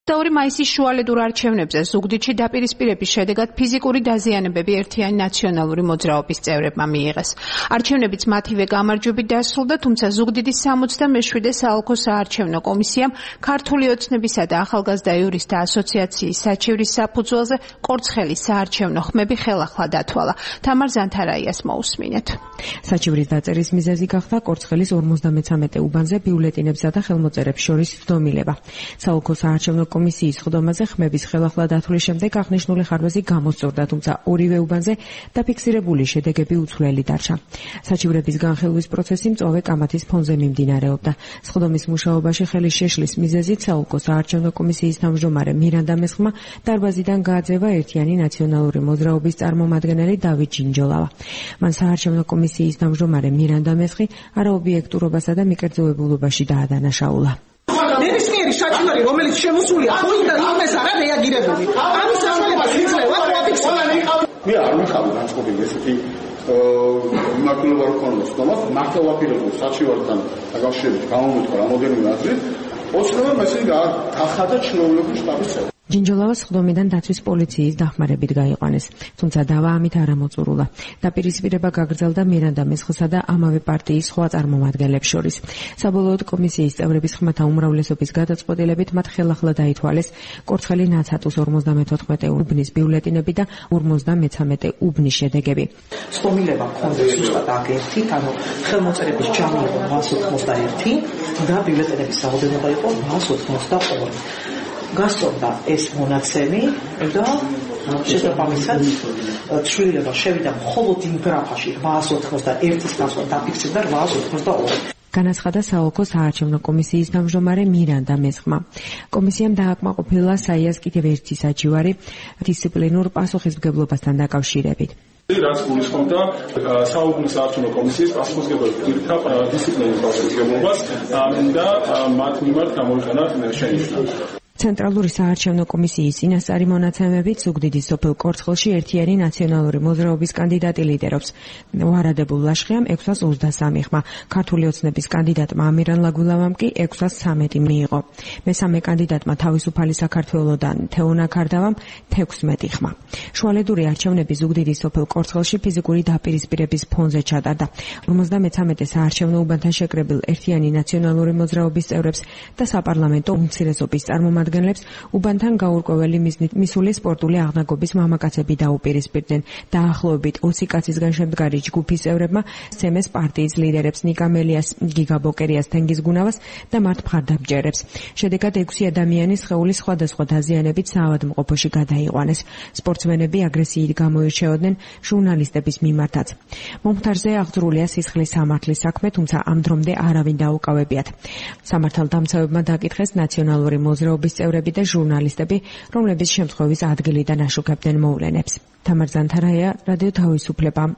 22 მაისის შუალედურ არჩევნებზე ზუგდიდში დაპირისპირების შედეგად ფიზიკური დაზიანებები ერთიანი ნაციონალური მოძრაობის წევრებმა მიიღეს. არჩევნებიც მათივე გამარჯვებით დასრულდა, თუმცა ზუგდიდის 67 საოლქო საარჩევნო კომისიამ ქართული ოცნებისა და ახალგაზრდა იურისტთა ასოციაციის საჩივრის საფუძველზე კორცხელის საარჩევნო ხმები ხელახლა დათვალა. თამარ ზანთარაიას მოусმინეთ. საჩივრის დაწერის მიზეზი გახდა კორცხელის 53 უბანზე ბიულეტინებსა და ხელმოწერებს შორის ცდომილება. საოლქო საარჩევნო კომისიის ხდომაზე ხმების ხელახლა დათვლის შემდეგ აღნიშნული ხარვეზი გამოსწორდა, თუმცა ორივე უბანზე დაფიქსირებული შედეგები უცვლელი დარჩა. საჩივრების განხილვის პროცესი მწვავე კამათის ფონზე მიმდინარეობდა. სხდომის მუშაობაში ხელის შეშლის მიზეზით საოლქო საარჩევნო კომისიის თავმჯდომარე მირანდა მესხმა დარბაზიდან გააძევა ერთიანი ნაციონალური მოძრაობის წარმომადგენელი დავით ჯინჯოლავა. მან საარჩევნო კომისიის თავმჯდომარე მირანდა მესხი არაობიექტურობასა და მიკერძოებულობაში დაადანაშაულა. ნებისმიერი საჩივარი, რომელიც შემოსულია, ხოიდან იმეს არ რეაგირებული. ამის საშუალებას იძლევა აფიქსირება. მე არ ვიხავი განწყობილი ესეთი მიმართულება რო ქონდეს, თუმცა მართლა ვაპირებულ საჩივართან დაკავშირებით გამომეთქვა რამოდენიმე აზრი, ოცნება მესე გახადა ჩინოვნების შტაბის წევრი. ჯინჯოლავას ხდომიდან დაცვის პოლიციის დახმარებით გაიყვანეს, თუმცა დავა ამით არ ამოწურულა. დაპირისპირება გაგრძელდა მირანდა მესხისა და ამავე პარტიის სხვა წარმომადგენლებს შორის. საბოლოოდ კომისიის წევრების ხმათა უმრავლესობის გადაწყვეტილებით მათ ხელახლა დაითვალეს კორცხელი ნაცატუს 54 უბნის ბიულეტინები და 53 უბნის შედეგები. ცდომილება ჰქონდა ზუსტად აგერთი, ანუ ხელმოწერების ჯამი იყო 881 და ბიულეტენების რაოდენობა იყო 882. გასწორდა ეს მონაცემი და შესაბამისად ცვლილება შევიდა მხოლოდ იმ გრაფაში 881-ის გასვლა დაფიქსირდა 882. განაცხადა საოლქო საარჩევნო კომისიის თავმჯდომარე მირანდა მესხმა. კომისიამ დააკმაყოფილა საიას კიდევ ერთი საჩივარი დისციპლინურ პასუხისმგებლობასთან დაკავშირებით. რაც გულისხმობდა საოლქო საარჩევნო კომისიის პასუხისმგებლობის დისციპლინურ პასუხისმგებლობას და მათ მიმართ გამოიყენა შენიშვნა. ცენტრალური საარჩევნო კომისიის წინასწარი მონაცემებით ზუგდიდის სოფელ კორცხელში ერთიანი ნაციონალური მოძრაობის კანდიდატი ლიდერობს. ვარადებულ ლაშხიამ 623 ხმა, ქართული ოცნების კანდიდატმა ამირან ლაგულავამ კი 613 მიიღო. მესამე კანდიდატმა თავისუფალი საქართველოდან თეონა ქარდავამ 16 ხმა. შუალედური არჩევნები ზუგდიდის სოფელ კორცხელში ფიზიკური დაპირისპირების ფონზე ჩატარდა. 53 საარჩევნო უბანთან შეკრებილ ერთიანი ნაციონალური მოძრაობის წევრებს და საპარლამენტო უმცირესობის წარმომადგენლებს უბანთან გაურკვეველი მისული სპორტული აღნაგობის მამაკაცები დაუპირისპირდნენ. დაახლოებით 20 კაცისგან შემდგარი ჯგუფის წევრებმა სემეს პარტიის ლიდერებს ნიკა მელიას, გიგა ბოკერიას, თენგიზ გუნავას და მართ მხარდამჭერებს. შედეგად 6 ადამიანის სხეულის სხვადასხვა დაზიანებით საავადმყოფოში გადაიყვანეს. სპორტსმენები აგრესიით გამოირჩეოდნენ ჟურნალისტების მიმართაც. მომხდარზე აღძრულია სისხლის სამართლის საქმე, თუმცა ამ დრომდე არავინ დაუკავებიათ. სამართალდამცავებმა დაკითხეს ნაციონალური მოძრაობის წევრები და ჟურნალისტები, რომლებიც შემთხვევის ადგილიდან აშუქებდნენ მოვლენებს. თამარ ზანთარაია, რადიო თავისუფლება.